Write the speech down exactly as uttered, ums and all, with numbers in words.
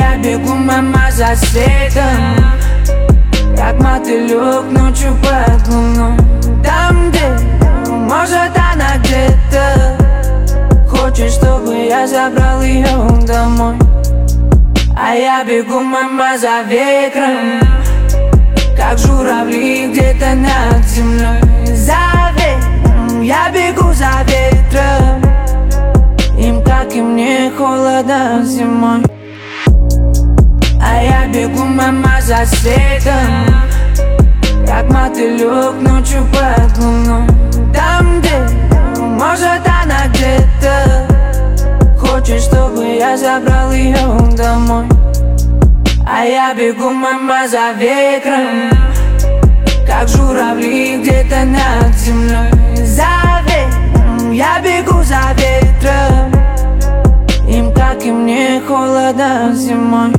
я бегу, мама, за светом, как мотылек ночью под луной. Там, где, может, она где-то хочет, чтобы я забрал ее домой. А я бегу, мама, за ветром, как журавли где-то над землей. За ветром, я бегу за ветром, им, как и мне, холодно зимой. А я бегу, мама, за светом, как мотылек ночью под луной. Там, где, может, она где-то хочет, чтобы я забрал ее домой. А я бегу, мама, за ветром, как журавли где-то над землей. За ветром, я бегу за ветром, им, как и мне, холодно зимой.